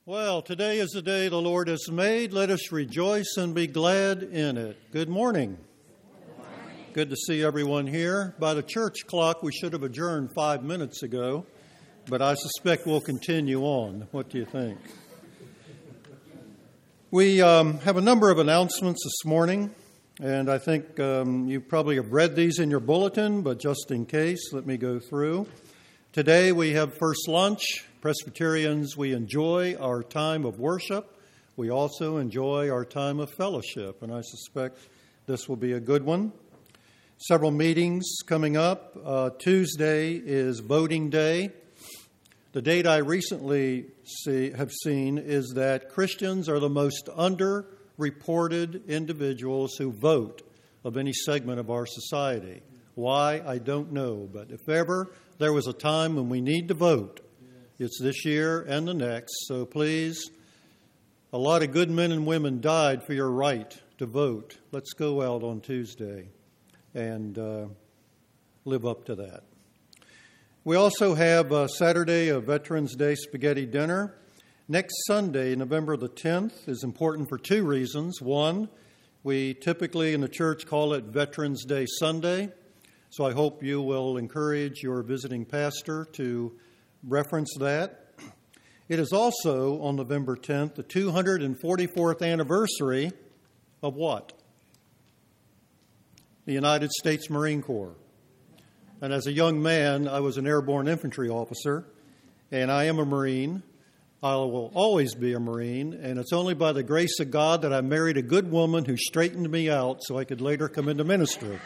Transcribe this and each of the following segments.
Well, today is the day the Lord has made. Let us rejoice and be glad in it. Good morning. Good to see everyone here. By the church clock, we should have adjourned 5 minutes ago, but I suspect we'll continue on. What do you think? We have a number of announcements this morning, and I think you probably have read these in your bulletin, but just in case, let me go through. Today we have first lunch. Presbyterians, we enjoy our time of worship. We also enjoy our time of fellowship, and I suspect this will be a good one. Several meetings coming up. Tuesday is voting day. The date I recently have seen is that Christians are the most underreported individuals who vote of any segment of our society. Why, I don't know, but if ever there was a time when we need to vote, it's this year and the next, so please, a lot of good men and women died for your right to vote. Let's go out on Tuesday and live up to that. We also have Saturday, a Veterans Day spaghetti dinner. Next Sunday, November the 10th, is important for two reasons. One, we typically in the church call it Veterans Day Sunday, so I hope you will encourage your visiting pastor to reference that. It is also on November 10th, the 244th anniversary of what? The United States Marine Corps. And as a young man, I was an airborne infantry officer, and I am a Marine. I will always be a Marine, and it's only by the grace of God that I married a good woman who straightened me out so I could later come into ministry.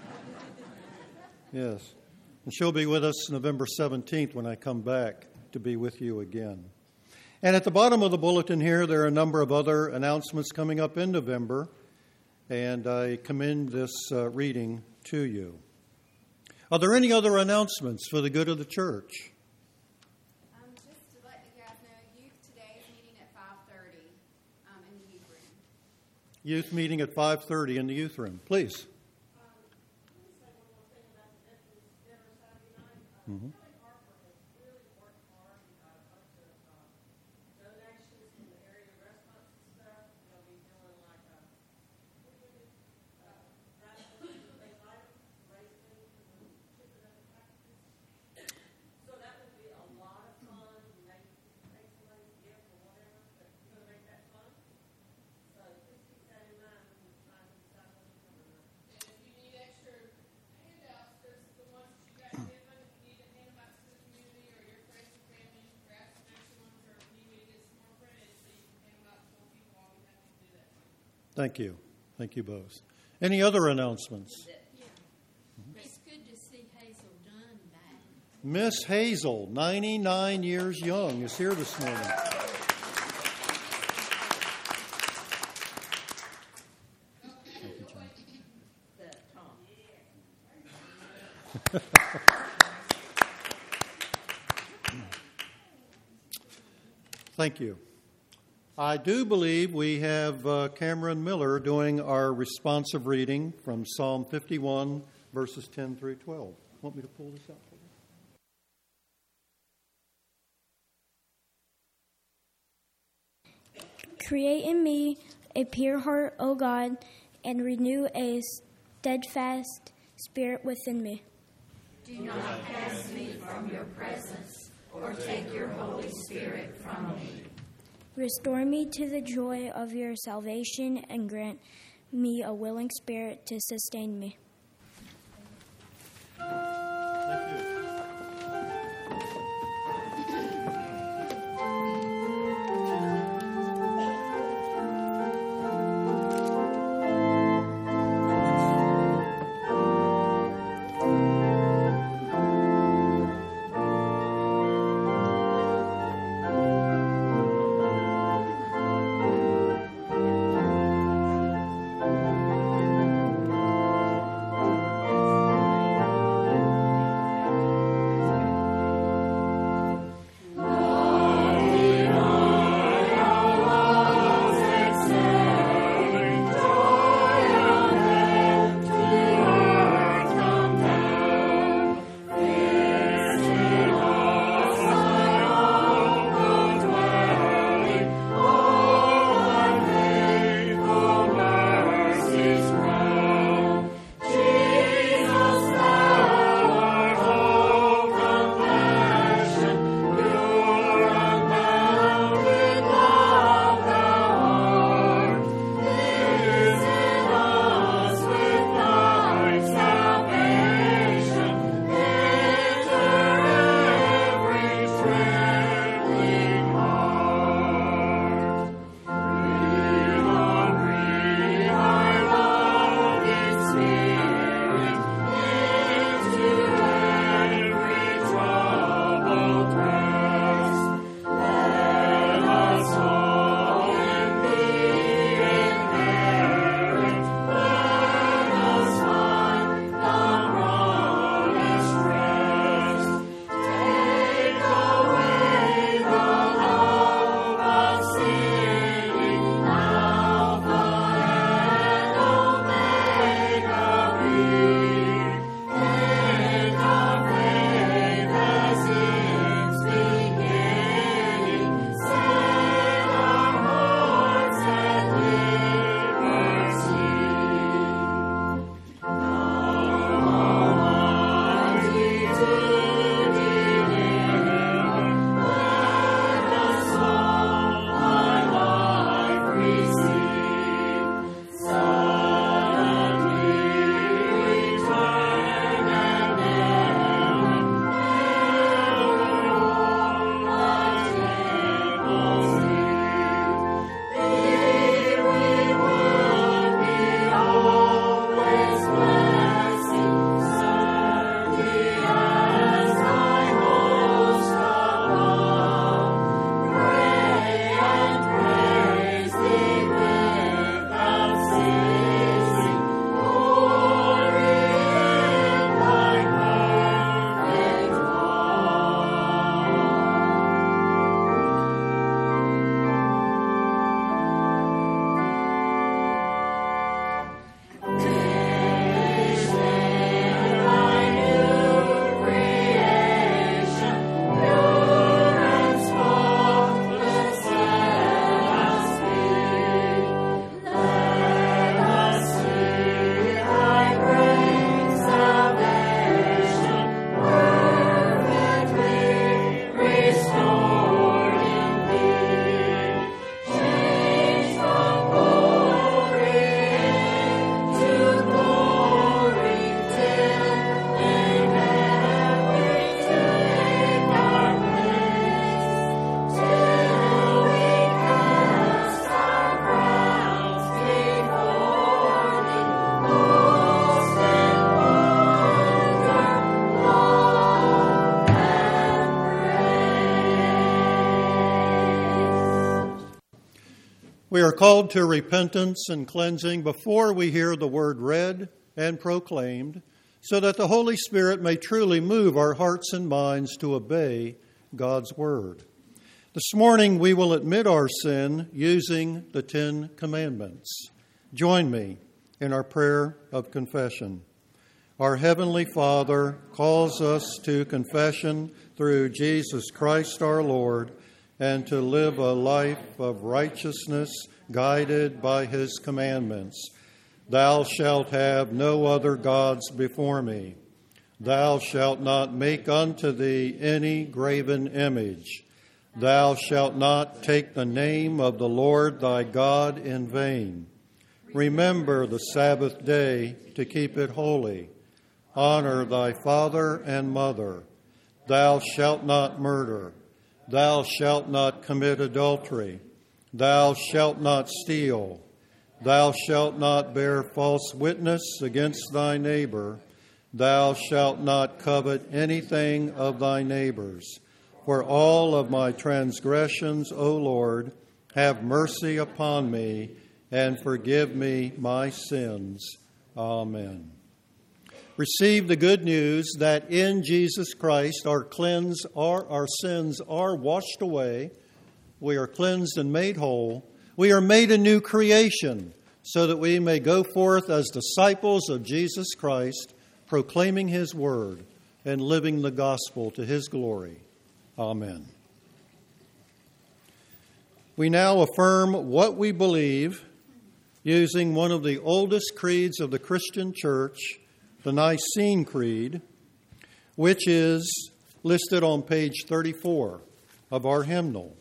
Yes. And she'll be with us November 17th when I come back to be with you again. And at the bottom of the bulletin here, there are a number of other announcements coming up in November, and I commend this reading to you. Are there any other announcements for the good of the church? Just to let you guys know, youth today is meeting at 5:30 in the youth room. Youth meeting at 5:30 in the youth room. Please. Mm-hmm. Thank you. Thank you both. Any other announcements? Yeah. It's good to see Hazel Dunn back. Miss Hazel, 99 years young, is here this morning. Thank you, John. Thank you. I do believe we have Cameron Miller doing our responsive reading from Psalm 51, verses 10 through 12. Want me to pull this out for you? Create in me a pure heart, O God, and renew a steadfast spirit within me. Do not cast me from your presence, or take your Holy Spirit from me. Restore me to the joy of your salvation and grant me a willing spirit to sustain me. We are called to repentance and cleansing before we hear the word read and proclaimed, so that the Holy Spirit may truly move our hearts and minds to obey God's word. This morning we will admit our sin using the 10 Commandments. Join me in our prayer of confession. Our Heavenly Father calls us to confession through Jesus Christ our Lord, and to live a life of righteousness guided by his commandments. Thou shalt have no other gods before me. Thou shalt not make unto thee any graven image. Thou shalt not take the name of the Lord thy God in vain. Remember the Sabbath day to keep it holy. Honor thy father and mother. Thou shalt not murder. Thou shalt not commit adultery. Thou shalt not steal. Thou shalt not bear false witness against thy neighbor. Thou shalt not covet anything of thy neighbor's. For all of my transgressions, O Lord, have mercy upon me and forgive me my sins. Amen. Receive the good news that in Jesus Christ our sins are washed away. We are cleansed and made whole. We are made a new creation so that we may go forth as disciples of Jesus Christ, proclaiming his word and living the gospel to his glory. Amen. We now affirm what we believe using one of the oldest creeds of the Christian Church, the Nicene Creed, which is listed on page 34 of our hymnal.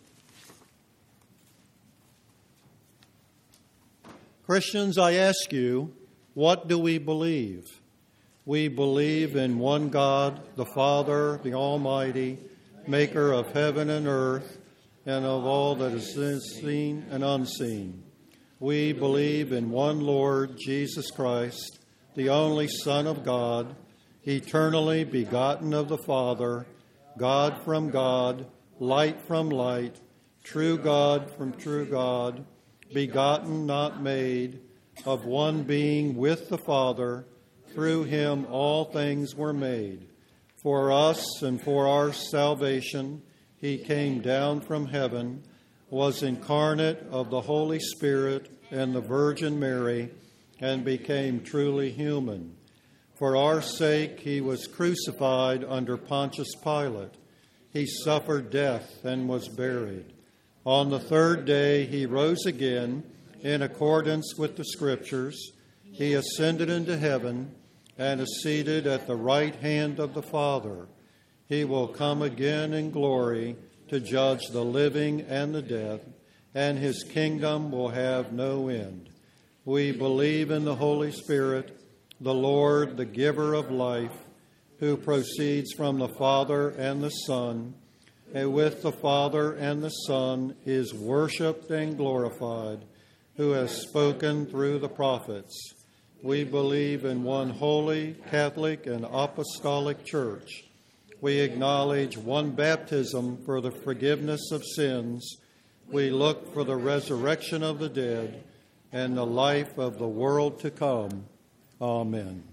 Christians, I ask you, what do we believe? We believe in one God, the Father, the Almighty, maker of heaven and earth, and of all that is seen and unseen. We believe in one Lord, Jesus Christ, the only Son of God, eternally begotten of the Father, God from God, light from light, true God from true God, begotten, not made, of one being with the Father. Through him all things were made. For us and for our salvation, he came down from heaven, was incarnate of the Holy Spirit and the Virgin Mary, and became truly human. For our sake he was crucified under Pontius Pilate. He suffered death and was buried. On the third day he rose again in accordance with the Scriptures. He ascended into heaven and is seated at the right hand of the Father. He will come again in glory to judge the living and the dead, and his kingdom will have no end. We believe in the Holy Spirit, the Lord, the giver of life, who proceeds from the Father and the Son, and with the Father and the Son is worshipped and glorified, who has spoken through the prophets. We believe in one holy, Catholic, and apostolic church. We acknowledge one baptism for the forgiveness of sins. We look for the resurrection of the dead and the life of the world to come. Amen.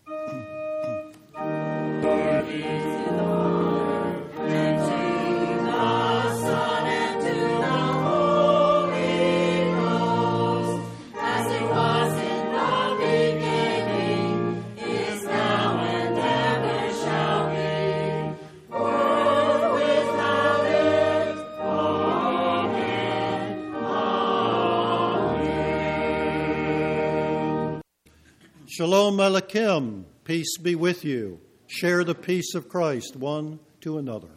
Shalom Aleichem, peace be with you. Share the peace of Christ one to another.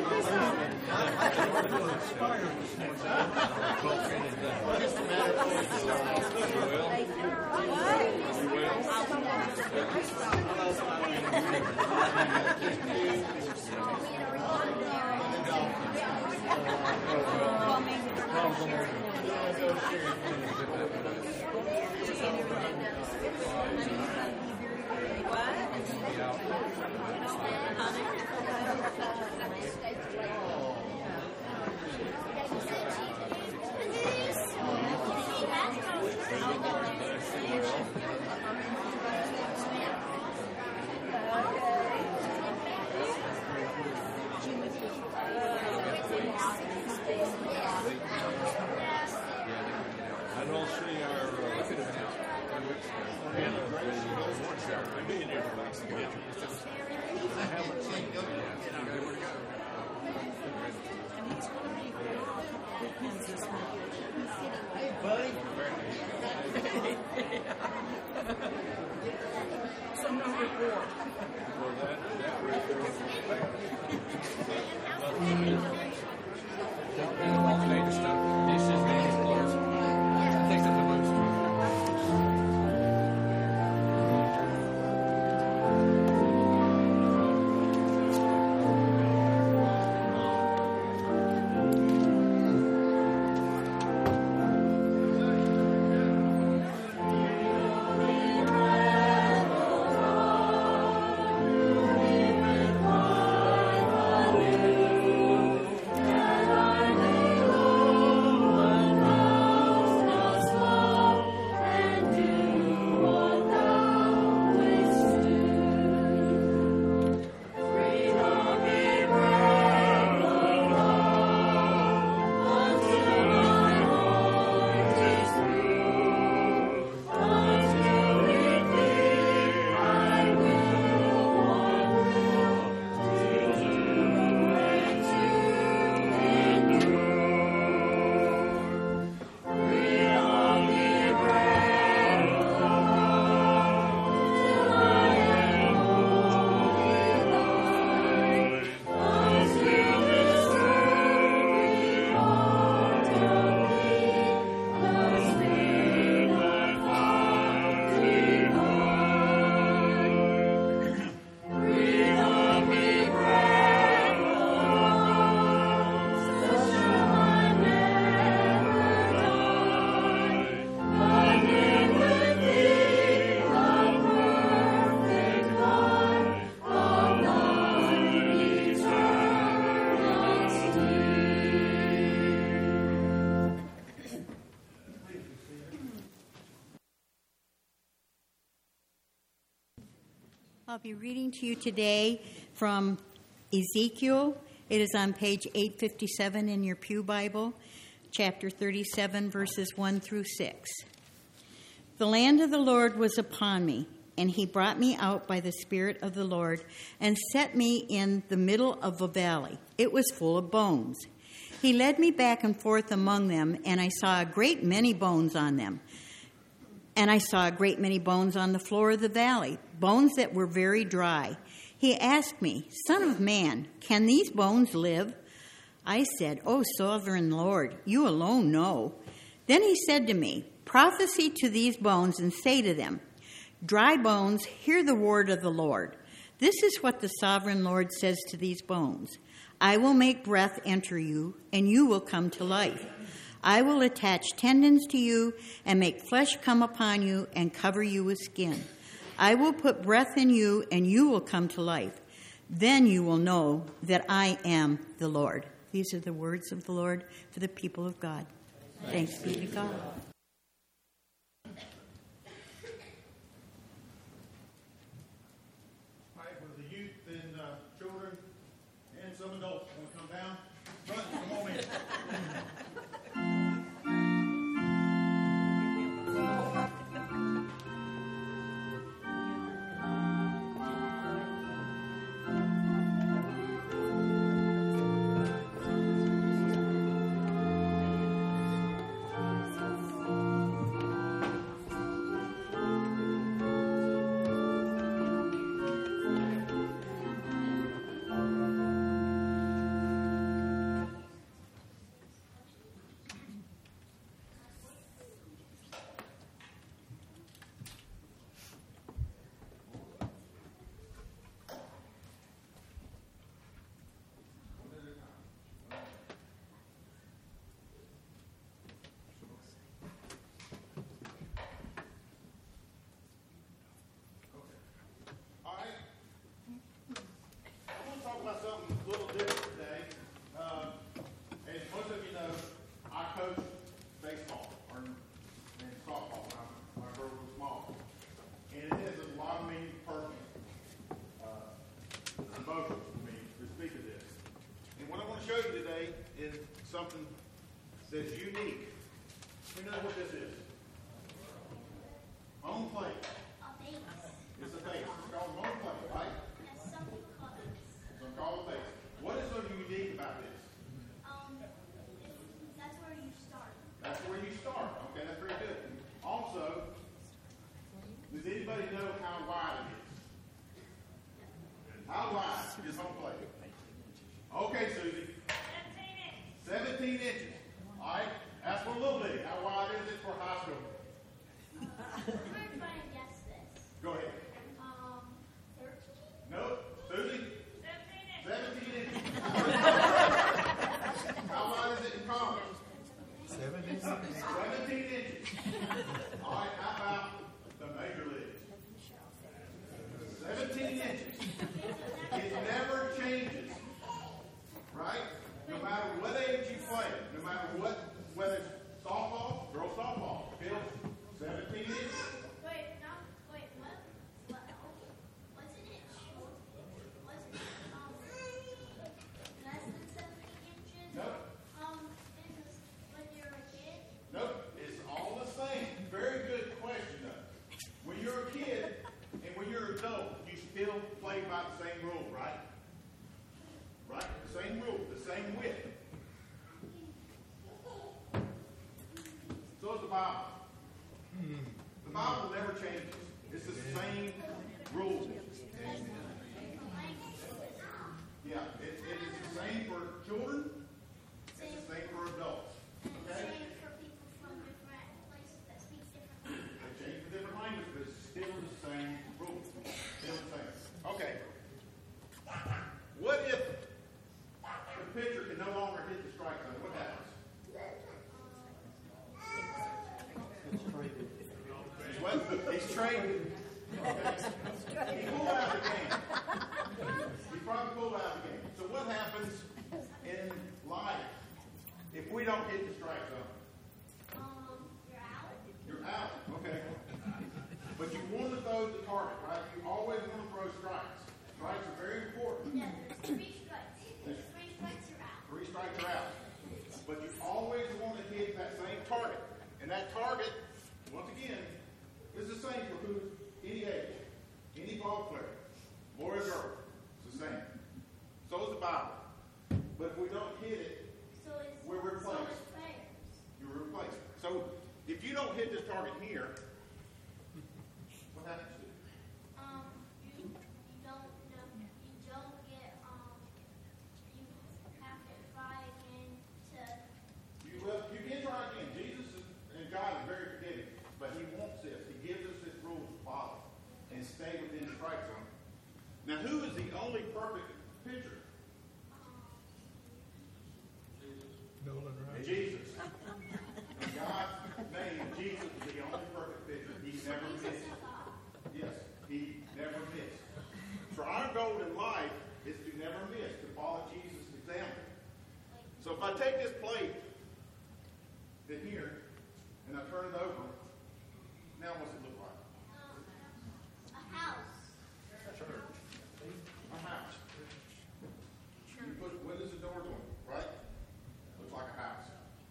I'll be reading to you today from Ezekiel. It is on page 857 in your Pew Bible, chapter 37, verses 1 through 6. The land of the Lord was upon me, and he brought me out by the Spirit of the Lord and set me in the middle of a valley. It was full of bones. He led me back and forth among them, and I saw a great many bones on them. And I saw a great many bones on the floor of the valley, bones that were very dry. He asked me, Son of man, can these bones live? I said, O sovereign Lord, you alone know. Then he said to me, Prophesy to these bones and say to them, Dry bones, hear the word of the Lord. This is what the sovereign Lord says to these bones. I will make breath enter you, and you will come to life. I will attach tendons to you and make flesh come upon you and cover you with skin. I will put breath in you, and you will come to life. Then you will know that I am the Lord. These are the words of the Lord for the people of God. Thanks be to God. All right, for the youth and children and some adults, want to come down? Run, come on in. in something that's unique. You know what this is? Home plate. It's a base. It's called home plate, right? Some call it base. What is so unique about this? That's where you start. That's where you start. Okay, that's very good. Also, does anybody know how wide it is? How wide is home plate? Okay, Susie. 17 inches. All right. That's for a little bitty. How wide is it for high school? I'm trying to guess this. Go ahead. 13? No. Susie? 17 inches. How wide is it in college? 17 inches. All right. How about the major leagues? 17 inches. It never changes. Right? No matter what age you play, no matter what, whether it's softball, girls softball, field, 17 inches. Wait, what? Wasn't it short? Wasn't it, less than 17 inches? Nope. When you're a kid? Nope. It's all the same. Very good question, though. When you're a kid and when you're an adult, you still play by the same rule, right? Right? The same rule, the same width. So is the Bible. The Bible never changes. It's the same rules. Yeah, it is the same for children. It's the same for adults. Okay? Same for people from different places that speak different languages. They change for different languages, but it's still the same rules. Still the same. Okay. What if the pitcher can no longer hit the strike zone? What happens? He's what? He's traded. Okay. He pulled out of the game. He probably pulled out of the game. So what happens in life if we don't hit the strike zone? You're out. You're out. Okay. But you want to throw the target, right? You always want to throw strikes. Strikes are very important. Yeah, there's 3 strikes. There's 3 strikes, you're out. 3 strikes are out. But you always want to hit that same target. And that target, once again, is the same for any age, any ball player, boy or girl. It's the same. So is the Bible. But if we don't hit it, we're replaced. You're replaced. So if you don't hit this target here, what happens to you? You don't get, you have to try again to. You can try again. Jesus and God is very forgiving, but He wants this. He gives us this rule to follow and stay within the strike zone. Now, who is the only perfect pitcher? Jesus. In God's name, Jesus is the only perfect pitcher. He never missed. Yes, He never missed. So our goal in life is to never miss, to follow Jesus' example. So if I take this plate to here and I turn it over, now what's it look like? A house. A house. You put, what is the door doing? Right? Looks like a house.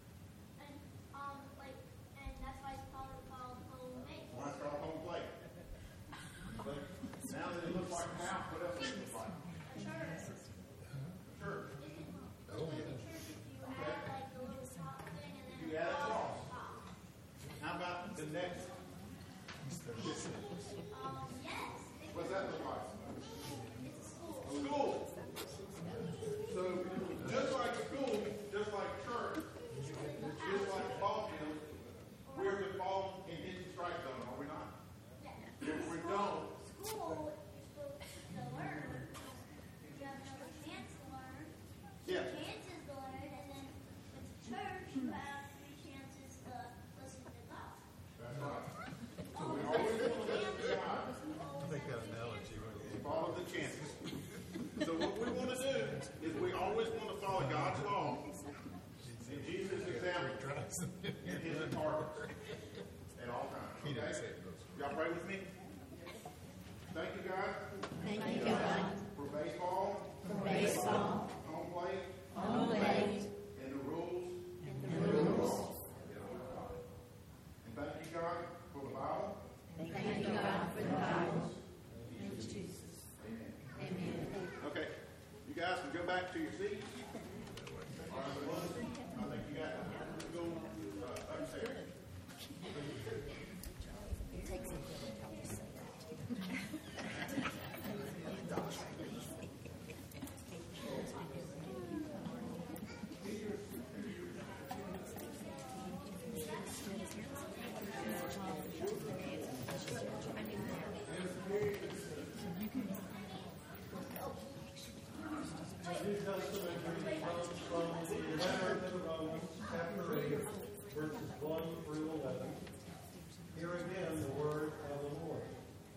And that's why it's called home base. Well, that's called home plate. But now that it looks like a house, what else does it look like? A church. Church. Like a church, if you add like the little top thing and then You add a cross. How about the next? Yes. What's that look like? It's a school. School. So just like school, just like church, just like ball field, we're to fall and hit the strike zone, are we not? If we don't, School, you're supposed to learn. You have another chance to learn. yeah. Chances to learn, and then with church, you have 3 chances to listen to God. That's right. So we always want to listen to God. Follow the chances. So what we want to do is we always want to follow God's law and Jesus' example and His targets at all times. Okay? Y'all pray with me? Thank you, God. Thank you, God, For baseball, for baseball, home plate, home plate, and 1 through 11. Hear again the word of the Lord.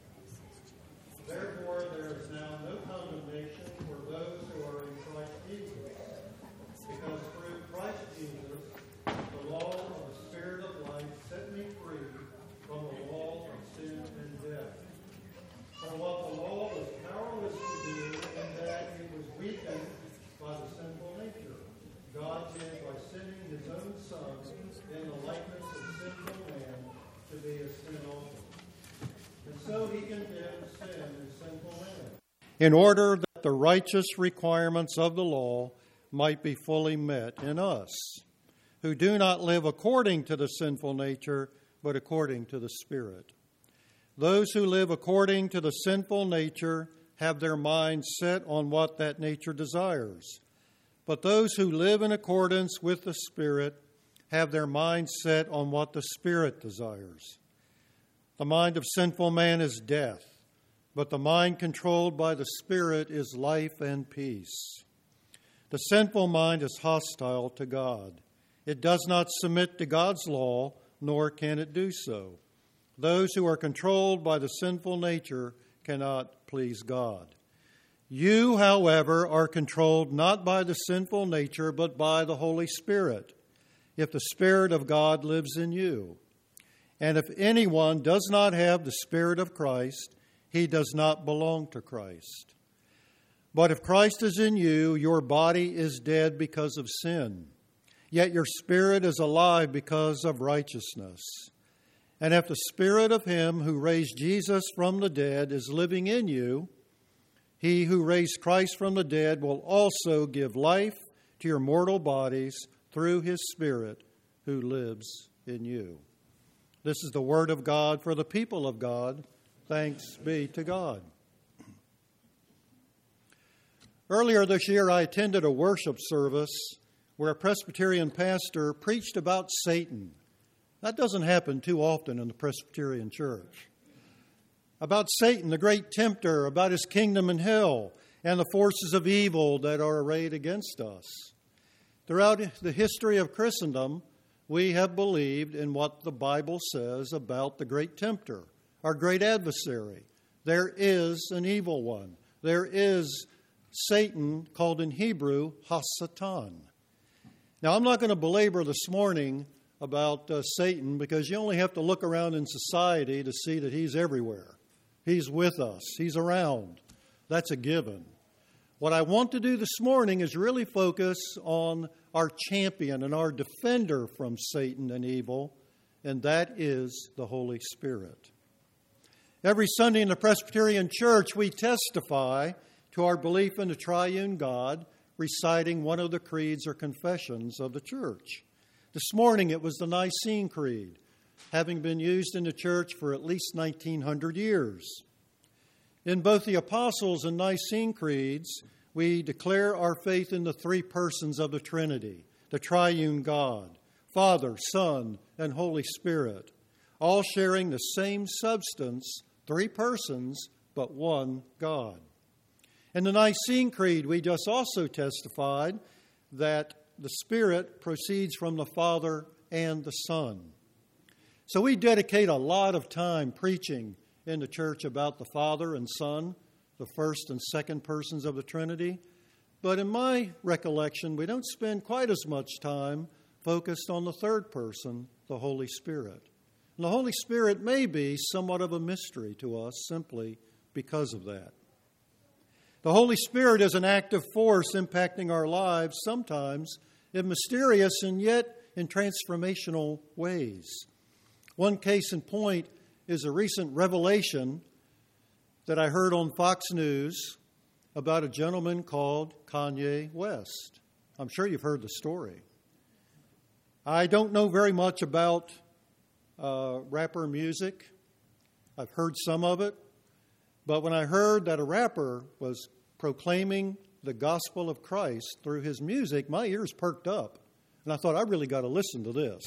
Therefore, there is now no condemnation for those who are in Christ Jesus, because through Christ Jesus, the law of the Spirit of life set me free from the law of sin and death. For what the law was powerless to do, in that it was weakened by the sinful nature, God did by sending his own Son in the likeness of sinful man to be a sin offering. And so he condemned sin in sinful man, in order that the righteous requirements of the law might be fully met in us, who do not live according to the sinful nature, but according to the Spirit. Those who live according to the sinful nature have their minds set on what that nature desires. But those who live in accordance with the Spirit have their minds set on what the Spirit desires. The mind of sinful man is death, but the mind controlled by the Spirit is life and peace. The sinful mind is hostile to God. It does not submit to God's law, nor can it do so. Those who are controlled by the sinful nature cannot please God. You, however, are controlled not by the sinful nature, but by the Holy Spirit, if the Spirit of God lives in you. And if anyone does not have the Spirit of Christ, he does not belong to Christ. But if Christ is in you, your body is dead because of sin, yet your spirit is alive because of righteousness. And if the Spirit of him who raised Jesus from the dead is living in you, he who raised Christ from the dead will also give life to your mortal bodies through his Spirit who lives in you. This is the word of God for the people of God. Thanks be to God. Earlier this year, I attended a worship service where a Presbyterian pastor preached about Satan. That doesn't happen too often in the Presbyterian church. About Satan, the great tempter, about his kingdom in hell, and the forces of evil that are arrayed against us. Throughout the history of Christendom, we have believed in what the Bible says about the great tempter, our great adversary. There is an evil one. There is Satan, called in Hebrew, Hasatan. Now, I'm not going to belabor this morning about Satan, because you only have to look around in society to see that he's everywhere. He's with us. He's around. That's a given. What I want to do this morning is really focus on our champion and our defender from Satan and evil, and that is the Holy Spirit. Every Sunday in the Presbyterian Church, we testify to our belief in the triune God, reciting one of the creeds or confessions of the church. This morning it was the Nicene Creed, having been used in the church for at least 1900 years. In both the Apostles' and Nicene Creeds, we declare our faith in the three persons of the Trinity, the triune God, Father, Son, and Holy Spirit, all sharing the same substance, three persons, but one God. In the Nicene Creed, we just also testified that the Spirit proceeds from the Father and the Son. So we dedicate a lot of time preaching in the church about the Father and Son, the first and second persons of the Trinity. But in my recollection, we don't spend quite as much time focused on the third person, the Holy Spirit. And the Holy Spirit may be somewhat of a mystery to us simply because of that. The Holy Spirit is an active force impacting our lives, sometimes in mysterious and yet in transformational ways. One case in point is a recent revelation that I heard on Fox News about a gentleman called Kanye West. I'm sure you've heard the story. I don't know very much about rapper music. I've heard some of it. But when I heard that a rapper was proclaiming the gospel of Christ through his music, my ears perked up. And I thought, I really got to listen to this.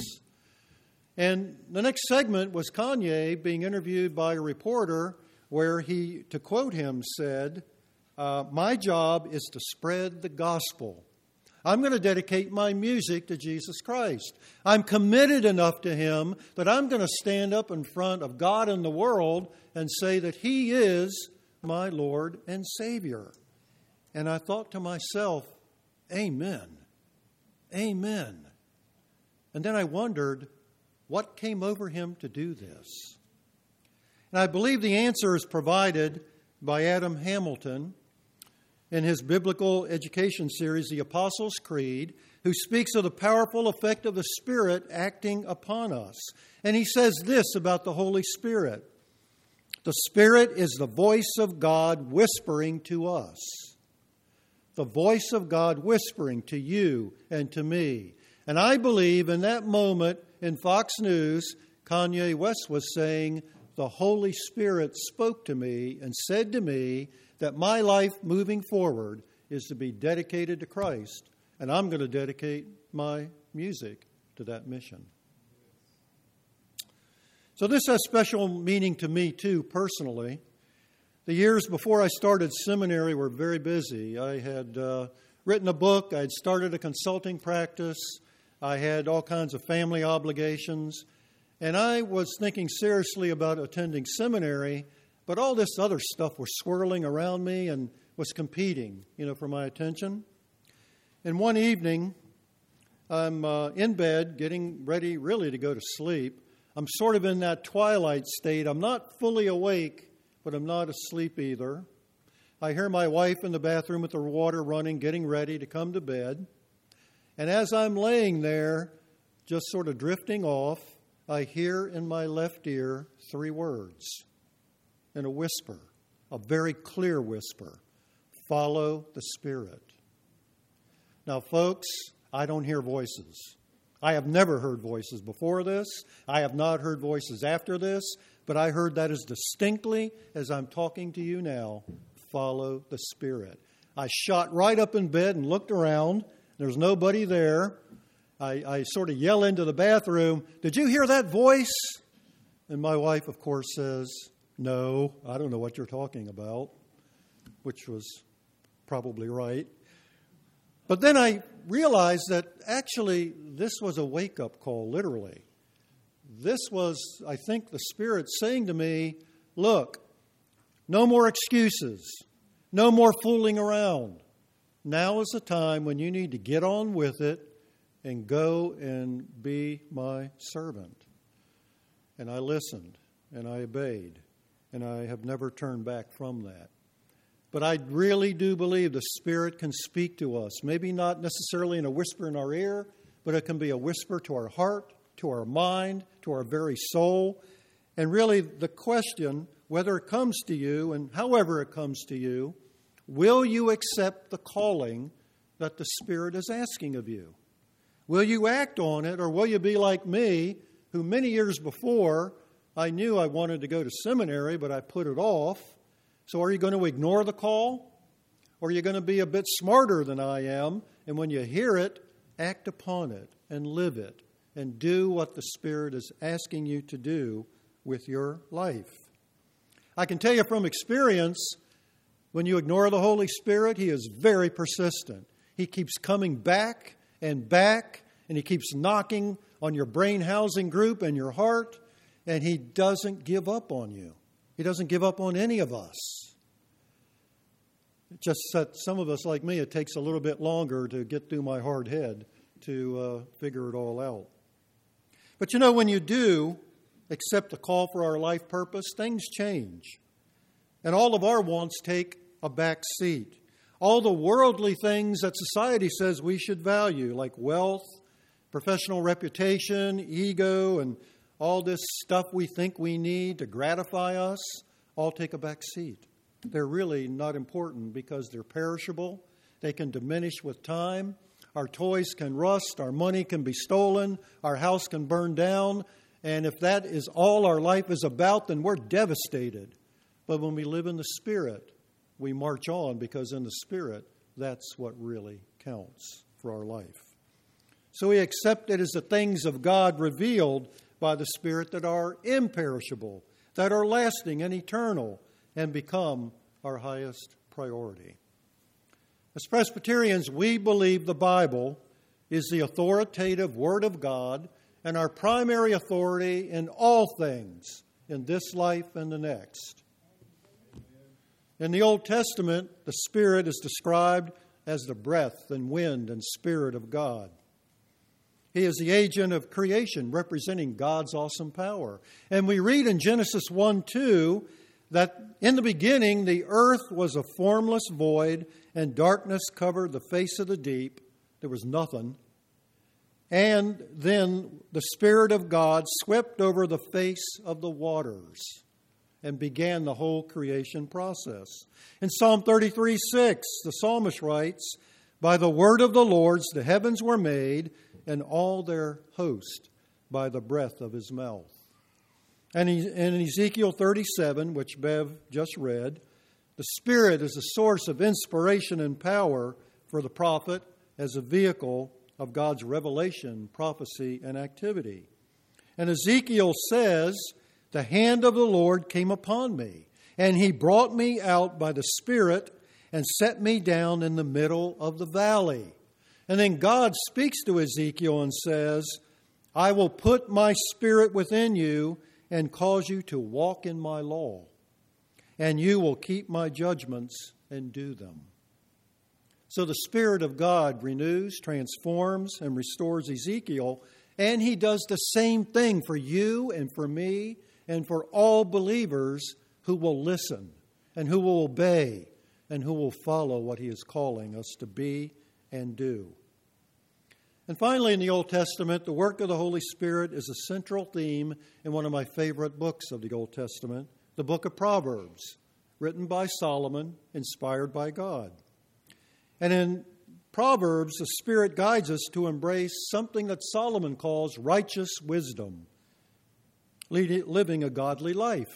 And the next segment was Kanye being interviewed by a reporter where he, to quote him, said, "My job is to spread the gospel. I'm going to dedicate my music to Jesus Christ. I'm committed enough to Him that I'm going to stand up in front of God and the world and say that He is my Lord and Savior. And I thought to myself, amen, amen. And then I wondered, what came over him to do this? And I believe the answer is provided by Adam Hamilton in his biblical education series, The Apostles' Creed, who speaks of the powerful effect of the Spirit acting upon us. And he says this about the Holy Spirit: the Spirit is the voice of God whispering to us. The voice of God whispering to you and to me. And I believe in that moment in Fox News, Kanye West was saying, the Holy Spirit spoke to me and said to me that my life moving forward is to be dedicated to Christ, and I'm going to dedicate my music to that mission. So this has special meaning to me too, personally. The years before I started seminary were very busy. I had written a book, I had started a consulting practice, I had all kinds of family obligations, and I was thinking seriously about attending seminary, but all this other stuff was swirling around me and was competing, for my attention. And one evening, I'm in bed, getting ready really to go to sleep. I'm sort of in that twilight state. I'm not fully awake, but I'm not asleep either. I hear my wife in the bathroom with the water running, getting ready to come to bed. And as I'm laying there, just sort of drifting off, I hear in my left ear 3 words in a whisper, a very clear whisper: follow the Spirit. Now, folks, I don't hear voices. I have never heard voices before this. I have not heard voices after this, but I heard that as distinctly as I'm talking to you now: follow the Spirit. I shot right up in bed and looked around. There's nobody there. I sort of yell into the bathroom, "Did you hear that voice?" And my wife, of course, says, "No, I don't know what you're talking about," which was probably right. But then I realized that actually this was a wake-up call, literally. This was, I think, the Spirit saying to me, look, no more excuses, no more fooling around. Now is the time when you need to get on with it and go and be my servant. And I listened, and I obeyed, and I have never turned back from that. But I really do believe the Spirit can speak to us, maybe not necessarily in a whisper in our ear, but it can be a whisper to our heart, to our mind, to our very soul. And really the question, whether it comes to you and however it comes to you, will you accept the calling that the Spirit is asking of you? Will you act on it, or will you be like me, who many years before I knew I wanted to go to seminary, but I put it off? So are you going to ignore the call? Or are you going to be a bit smarter than I am, and when you hear it, act upon it and live it and do what the Spirit is asking you to do with your life? I can tell you from experience, when you ignore the Holy Spirit, He is very persistent. He keeps coming back, and He keeps knocking on your brain housing group and your heart, and He doesn't give up on you. He doesn't give up on any of us. It's just that some of us, like me, it takes a little bit longer to get through my hard head to figure it all out. But when you do accept the call for our life purpose, things change. And all of our wants take a back seat. All the worldly things that society says we should value, like wealth, professional reputation, ego, and all this stuff we think we need to gratify us, all take a back seat. They're really not important because they're perishable. They can diminish with time. Our toys can rust. Our money can be stolen. Our house can burn down. And if that is all our life is about, then we're devastated. But when we live in the Spirit, we march on, because in the Spirit, that's what really counts for our life. So we accept it as the things of God revealed by the Spirit that are imperishable, that are lasting and eternal, and become our highest priority. As Presbyterians, we believe the Bible is the authoritative Word of God and our primary authority in all things in this life and the next. In the Old Testament, the Spirit is described as the breath and wind and Spirit of God. He is the agent of creation, representing God's awesome power. And we read in Genesis 1:2 that in the beginning the earth was a formless void, and darkness covered the face of the deep. There was nothing. And then the Spirit of God swept over the face of the waters and began the whole creation process. In Psalm 33:6, the psalmist writes, "By the word of the Lord the heavens were made, and all their host by the breath of his mouth." And in Ezekiel 37, which Bev just read, the Spirit is a source of inspiration and power for the prophet as a vehicle of God's revelation, prophecy, and activity. And Ezekiel says, "The hand of the Lord came upon me, and he brought me out by the Spirit and set me down in the middle of the valley." And then God speaks to Ezekiel and says, "I will put my Spirit within you and cause you to walk in my law, and you will keep my judgments and do them." So the Spirit of God renews, transforms, and restores Ezekiel, and he does the same thing for you and for me and for all believers who will listen and who will obey and who will follow what he is calling us to be and do. And finally, in the Old Testament, the work of the Holy Spirit is a central theme in one of my favorite books of the Old Testament, the book of Proverbs, written by Solomon, inspired by God. And in Proverbs, the Spirit guides us to embrace something that Solomon calls righteous wisdom, living a godly life.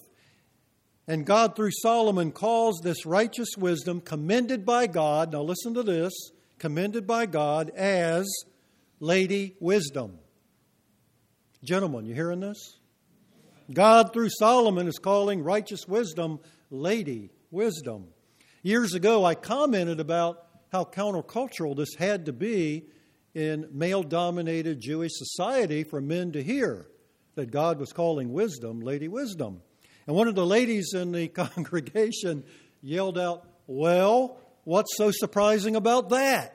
And God, through Solomon, calls this righteous wisdom, commended by God, now listen to this, commended by God as Lady Wisdom. Gentlemen, you hearing this? God, through Solomon, is calling righteous wisdom Lady Wisdom. Years ago, I commented about how countercultural this had to be in male-dominated Jewish society for men to hear that God was calling wisdom Lady Wisdom. And one of the ladies in the congregation yelled out, "Well, what's so surprising about that?"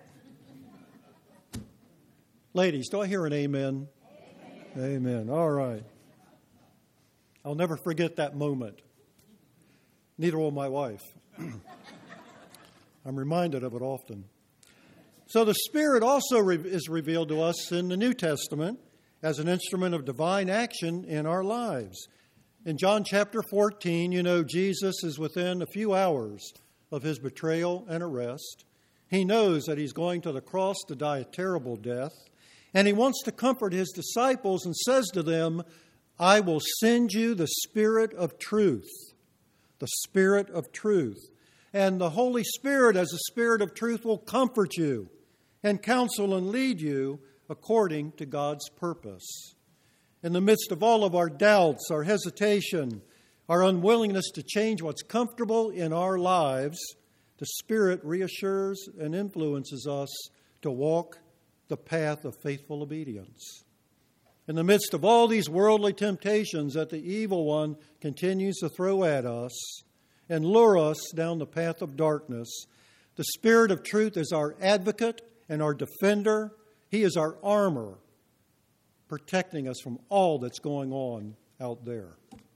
Ladies, do I hear an amen? Amen. Amen. All right. I'll never forget that moment. Neither will my wife. I'm reminded of it often. So the Spirit also is revealed to us in the New Testament as an instrument of divine action in our lives. In John chapter 14, you know, Jesus is within a few hours of his betrayal and arrest. He knows that he's going to the cross to die a terrible death. And he wants to comfort his disciples and says to them, "I will send you the Spirit of truth." The Spirit of truth. And the Holy Spirit, as a Spirit of truth, will comfort you and counsel and lead you according to God's purpose. In the midst of all of our doubts, our hesitation, our unwillingness to change what's comfortable in our lives, the Spirit reassures and influences us to walk the path of faithful obedience. In the midst of all these worldly temptations that the evil one continues to throw at us and lure us down the path of darkness, the Spirit of truth is our advocate and our defender. He is our armor, protecting us from all that's going on out there.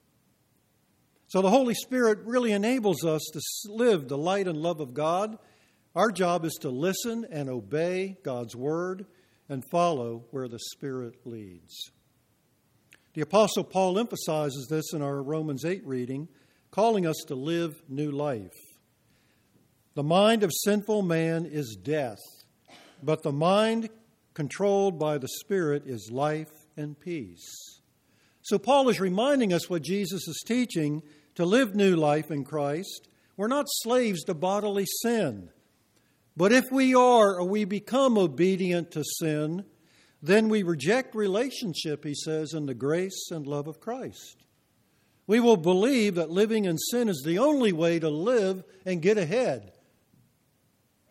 So the Holy Spirit really enables us to live the light and love of God. Our job is to listen and obey God's word and follow where the Spirit leads. The Apostle Paul emphasizes this in our Romans 8 reading, calling us to live new life. The mind of sinful man is death, but the mind controlled by the Spirit is life and peace. So Paul is reminding us what Jesus is teaching to live new life in Christ. We're not slaves to bodily sin. But if we are or we become obedient to sin, then we reject relationship, he says, in the grace and love of Christ. We will believe that living in sin is the only way to live and get ahead.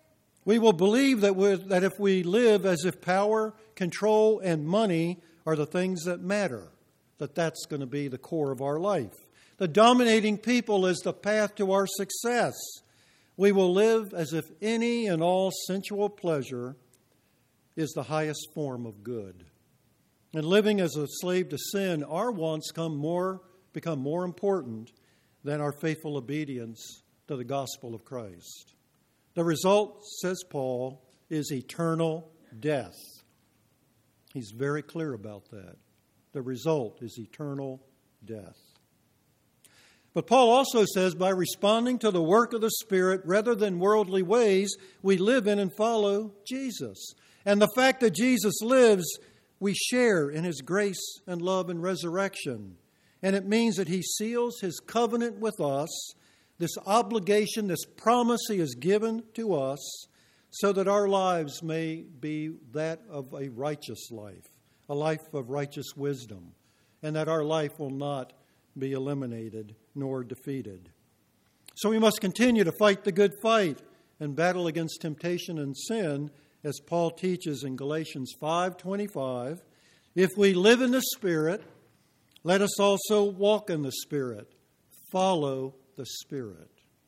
We will believe that if we live as if power, control, and money are the things that matter, that's going to be the core of our life. The dominating people is the path to our success. We will live as if any and all sensual pleasure is the highest form of good. And living as a slave to sin, our wants become more important than our faithful obedience to the gospel of Christ. The result, says Paul, is eternal death. He's very clear about that. The result is eternal death. But Paul also says by responding to the work of the Spirit rather than worldly ways, we live in and follow Jesus. And the fact that Jesus lives, we share in his grace and love and resurrection. And it means that he seals his covenant with us, this obligation, this promise he has given to us, so that our lives may be that of a righteous life, a life of righteous wisdom, and that our life will not be eliminated nor defeated. So we must continue to fight the good fight and battle against temptation and sin, as Paul teaches in Galatians 5:25. If we live in the Spirit, let us also walk in the Spirit. Follow the Spirit.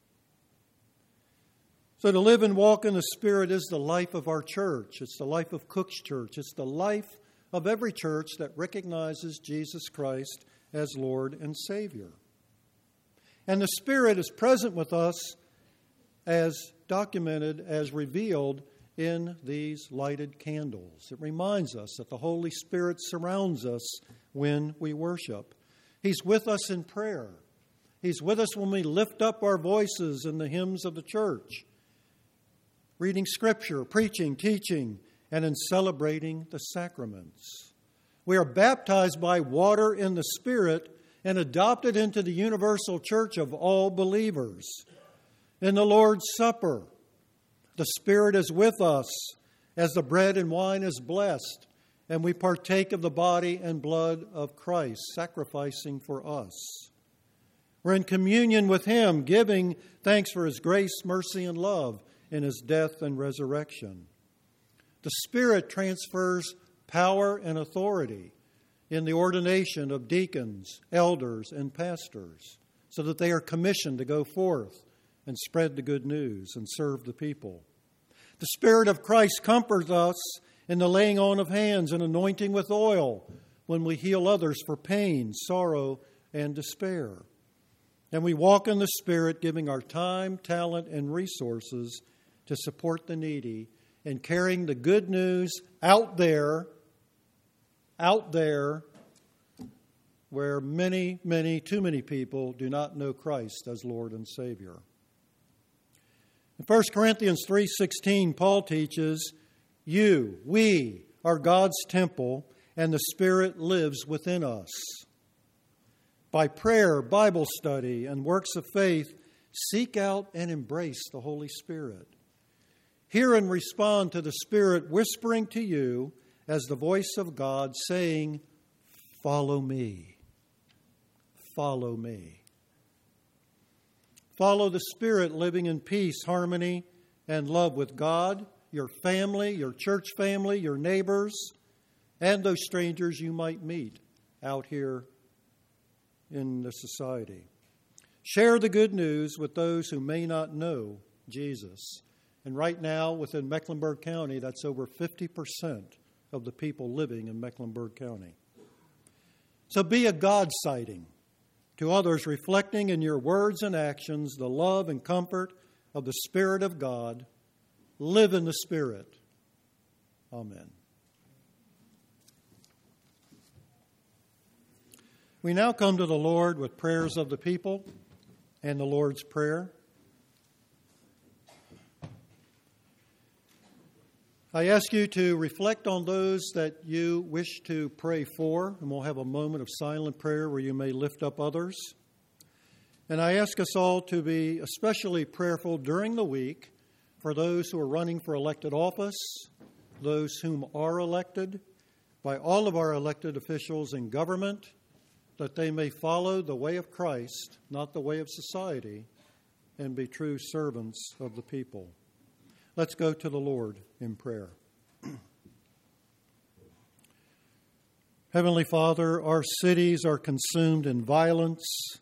So to live and walk in the Spirit is the life of our church. It's the life of Cook's Church. It's the life of every church that recognizes Jesus Christ as Lord and Savior. And the Spirit is present with us as documented, as revealed in these lighted candles. It reminds us that the Holy Spirit surrounds us when we worship. He's with us in prayer. He's with us when we lift up our voices in the hymns of the church, reading Scripture, preaching, teaching, and in celebrating the sacraments. We are baptized by water in the Spirit and adopted into the universal church of all believers. In the Lord's Supper, the Spirit is with us as the bread and wine is blessed, and we partake of the body and blood of Christ, sacrificing for us. We're in communion with him, giving thanks for his grace, mercy, and love in his death and resurrection. The Spirit transfers power and authority in the ordination of deacons, elders, and pastors, so that they are commissioned to go forth and spread the good news and serve the people. The Spirit of Christ comforts us in the laying on of hands and anointing with oil when we heal others for pain, sorrow, and despair. And we walk in the Spirit, giving our time, talent, and resources to support the needy and carrying the good news out there, where too many people do not know Christ as Lord and Savior. In 1 Corinthians 3:16, Paul teaches, we are God's temple, and the Spirit lives within us. By prayer, Bible study, and works of faith, seek out and embrace the Holy Spirit. Hear and respond to the Spirit whispering to you as the voice of God saying, follow me. Follow me. Follow the Spirit, living in peace, harmony, and love with God, your family, your church family, your neighbors, and those strangers you might meet out here in the society. Share the good news with those who may not know Jesus. And right now, within Mecklenburg County, that's over 50% of the people living in Mecklenburg County. So be a God sighting to others, reflecting in your words and actions the love and comfort of the Spirit of God. Live in the Spirit. Amen. We now come to the Lord with prayers of the people and the Lord's Prayer. I ask you to reflect on those that you wish to pray for, and we'll have a moment of silent prayer where you may lift up others. And I ask us all to be especially prayerful during the week for those who are running for elected office, those whom are elected, by all of our elected officials in government, that they may follow the way of Christ, not the way of society, and be true servants of the people. Let's go to the Lord in prayer. Heavenly Father, our cities are consumed in violence.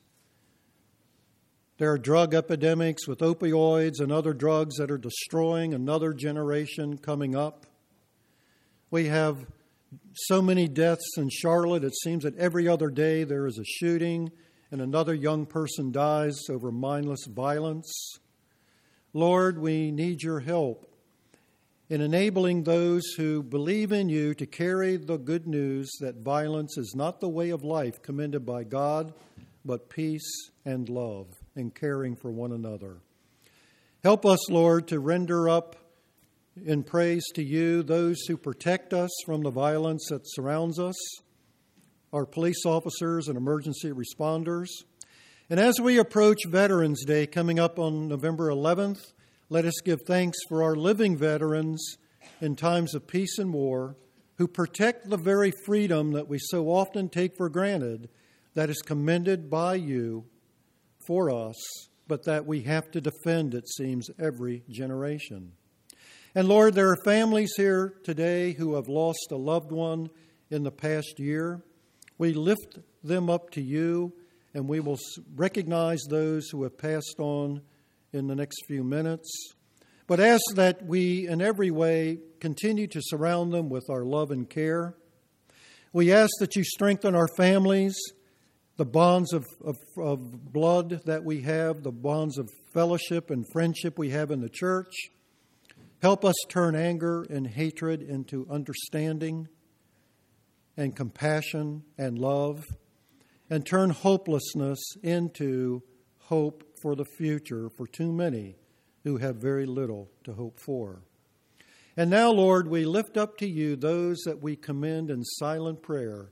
There are drug epidemics with opioids and other drugs that are destroying another generation coming up. We have so many deaths in Charlotte. It seems that every other day there is a shooting and another young person dies over mindless violence. Lord, we need your help in enabling those who believe in you to carry the good news that violence is not the way of life commended by God, but peace and love and caring for one another. Help us, Lord, to render up in praise to you those who protect us from the violence that surrounds us, our police officers and emergency responders. And as we approach Veterans Day coming up on November 11th, let us give thanks for our living veterans in times of peace and war who protect the very freedom that we so often take for granted that is commended by you for us, but that we have to defend, it seems, every generation. And Lord, there are families here today who have lost a loved one in the past year. We lift them up to you, and we will recognize those who have passed on in the next few minutes. But ask that we, in every way, continue to surround them with our love and care. We ask that you strengthen our families, the bonds of blood that we have, the bonds of fellowship and friendship we have in the church. Help us turn anger and hatred into understanding and compassion and love, and turn hopelessness into hope for the future for too many who have very little to hope for. And now, Lord, we lift up to you those that we commend in silent prayer.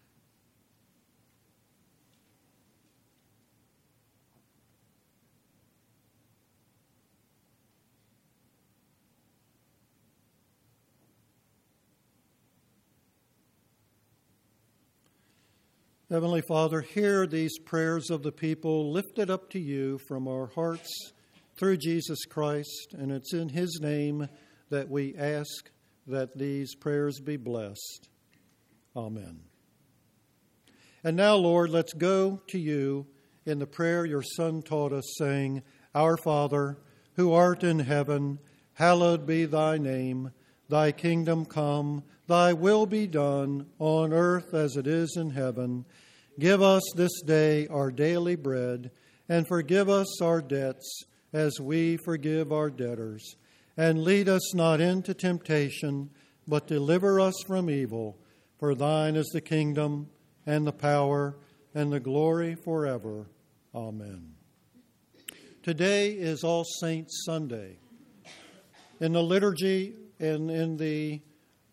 Heavenly Father, hear these prayers of the people lifted up to you from our hearts through Jesus Christ, and it's in his name that we ask that these prayers be blessed. Amen. And now, Lord, let's go to you in the prayer your Son taught us, saying, Our Father, who art in heaven, hallowed be thy name. Thy kingdom come, thy will be done, on earth as it is in heaven. Give us this day our daily bread, and forgive us our debts as we forgive our debtors. And lead us not into temptation, but deliver us from evil. For thine is the kingdom, and the power, and the glory forever. Amen. Today is All Saints' Sunday. In the liturgy and in the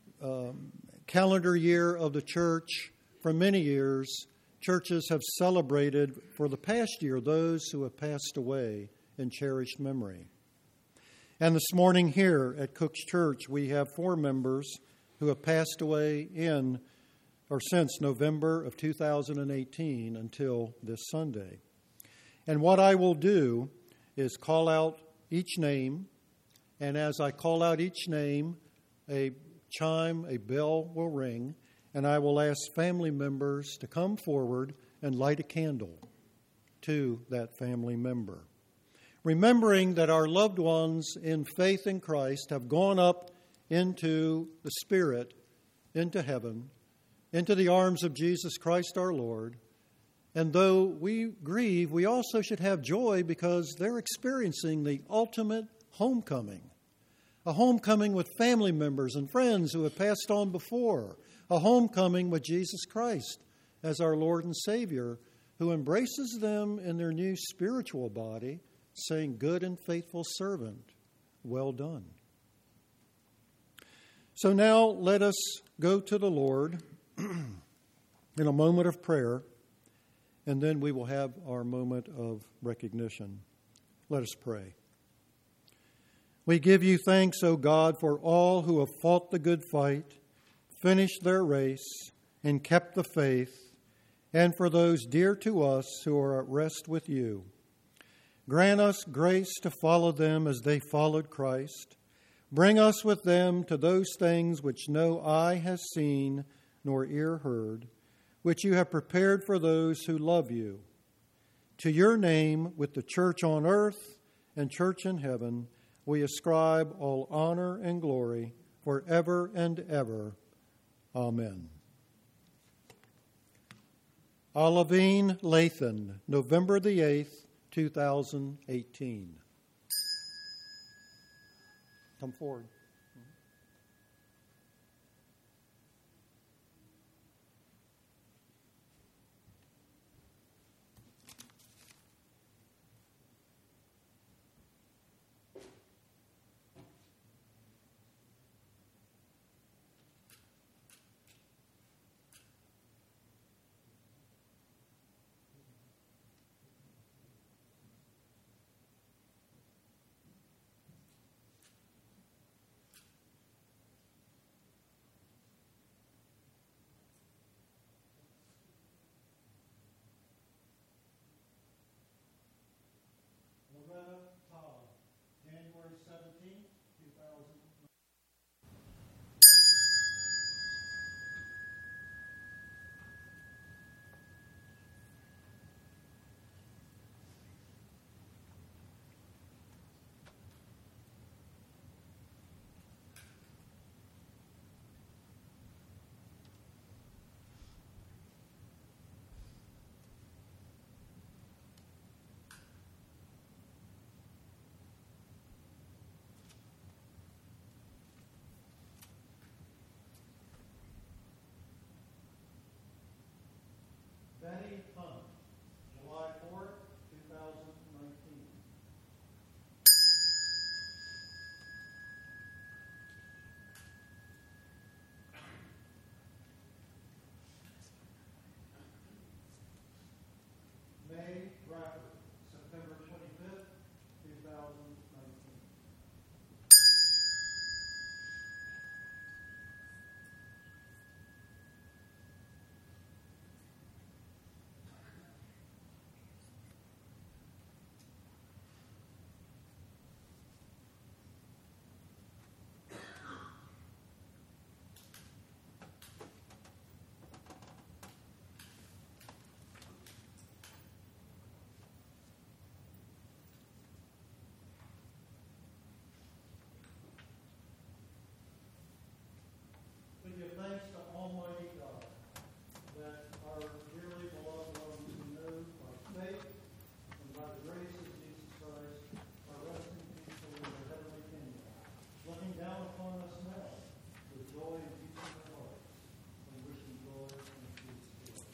calendar year of the church, for many years, churches have celebrated for the past year those who have passed away in cherished memory. And this morning here at Cook's Church, we have 4 members who have passed away in or since November of 2018 until this Sunday. And what I will do is call out each name, and as I call out each name, a chime, a bell will ring, and I will ask family members to come forward and light a candle to that family member. Remembering that our loved ones in faith in Christ have gone up into the Spirit, into heaven, into the arms of Jesus Christ our Lord. And though we grieve, we also should have joy because they're experiencing the ultimate homecoming. A homecoming with family members and friends who have passed on before. A homecoming with Jesus Christ as our Lord and Savior, who embraces them in their new spiritual body, saying, Good and faithful servant, well done. So now let us go to the Lord in a moment of prayer, and then we will have our moment of recognition. Let us pray. We give you thanks, O God, for all who have fought the good fight, finished their race, and kept the faith, and for those dear to us who are at rest with you. Grant us grace to follow them as they followed Christ, Bring us with them to those things which no eye has seen nor ear heard, which you have prepared for those who love you. To your name, with the church on earth and church in heaven, we ascribe all honor and glory forever and ever. Amen. Olivine Lathan, November the 8th, 2018. Come forward. January 17th, 2000. Betty Hunt, July 4th, 2019. May Bradford, September 25th, 2019. We give thanks to Almighty God that our dearly beloved ones who know by faith and by the grace of Jesus Christ are resting peacefully in their heavenly kingdom, looking down upon us now with joy and peace in their hearts, and wishing joy and peace to us.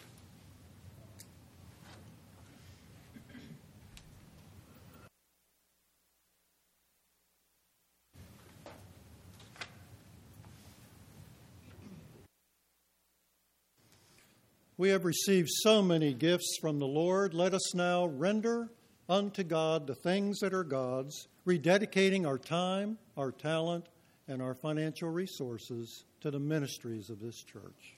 We have received so many gifts from the Lord. Let us now render unto God the things that are God's, rededicating our time, our talent, and our financial resources to the ministries of this church.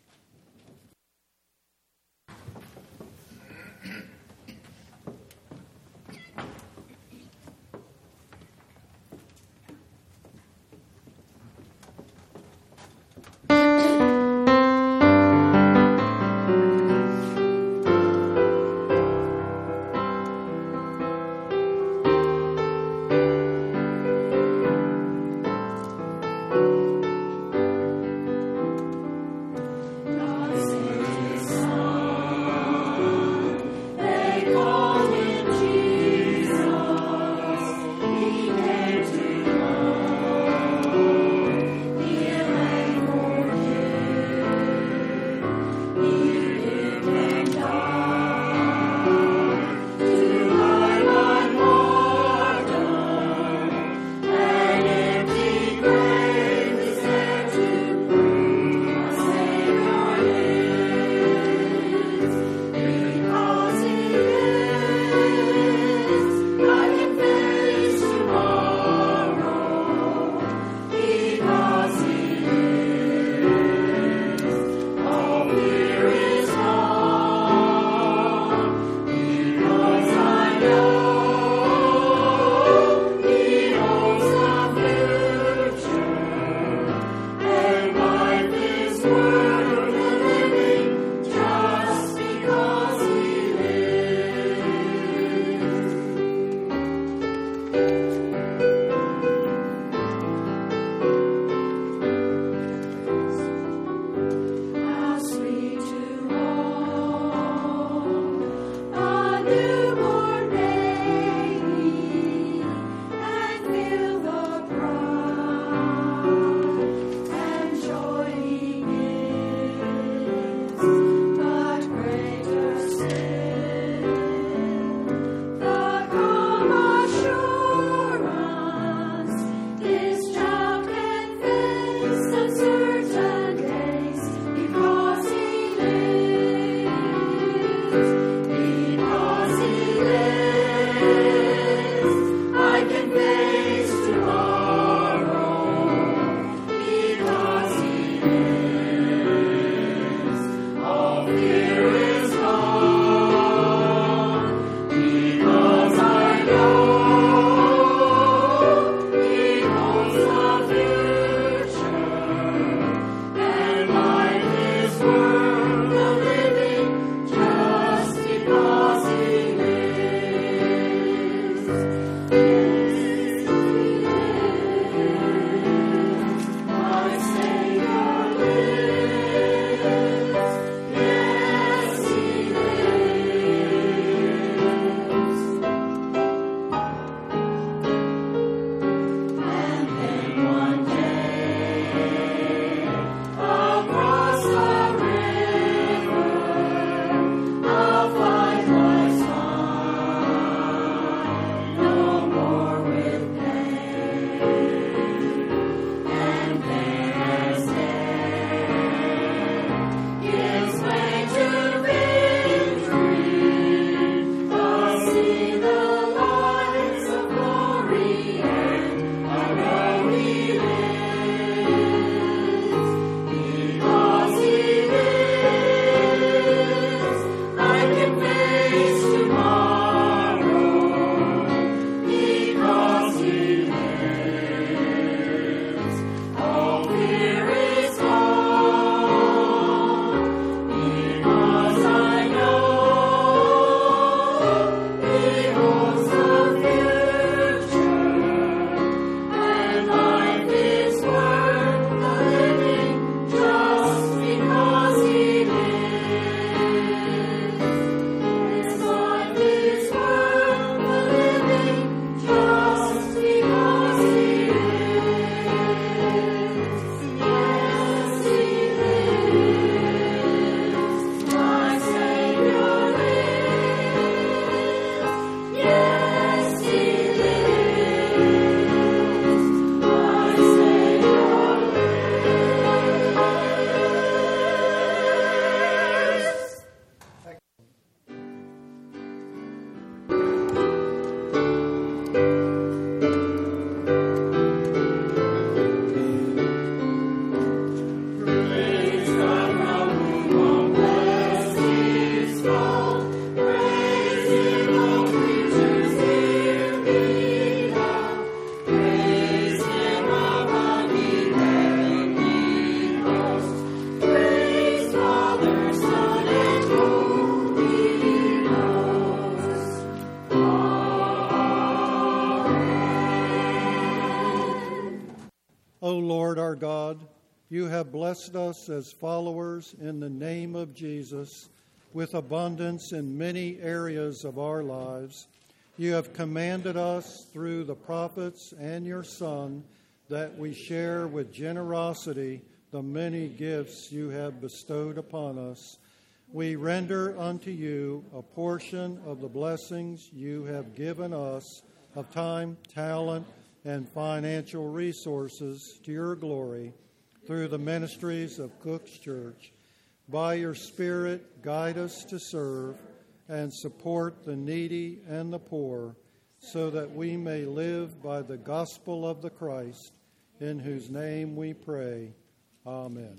you have blessed us as followers in the name of Jesus with abundance in many areas of our lives. You have commanded us through the prophets and your Son that we share with generosity the many gifts you have bestowed upon us. We render unto you a portion of the blessings you have given us of time, talent, and financial resources to your glory through the ministries of Cook's Church. By your Spirit, guide us to serve and support the needy and the poor, so that we may live by the gospel of the Christ, in whose name we pray. Amen.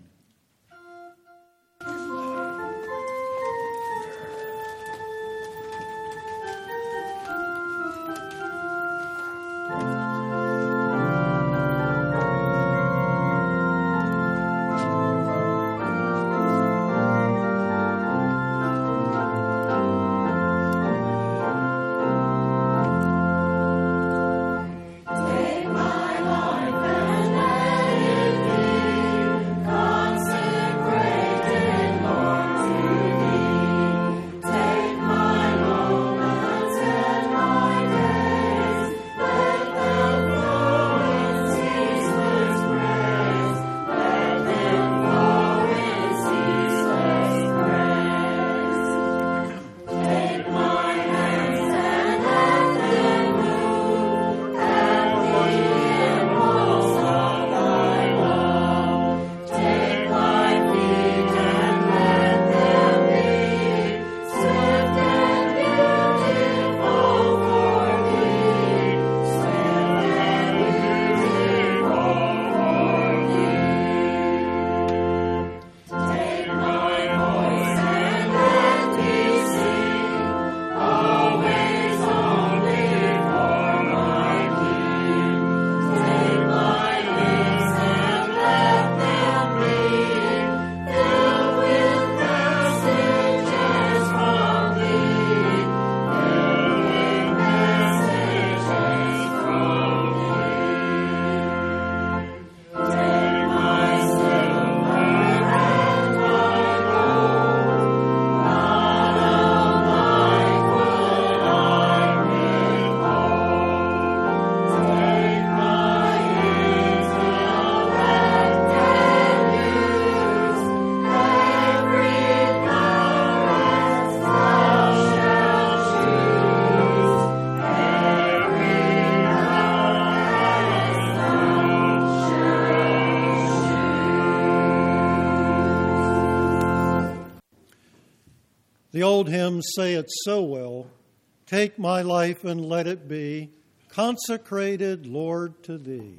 The old hymns say it so well. Take my life and let it be consecrated, Lord, to Thee.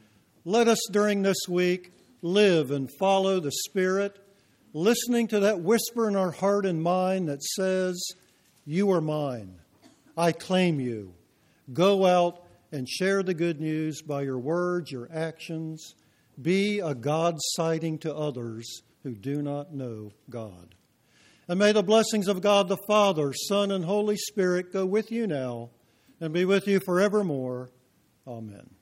Let us during this week live and follow the Spirit, listening to that whisper in our heart and mind that says, you are mine. I claim you. Go out and share the good news by your words, your actions. Be a God sighting to others who do not know God. And may the blessings of God the Father, Son, and Holy Spirit go with you now and be with you forevermore. Amen.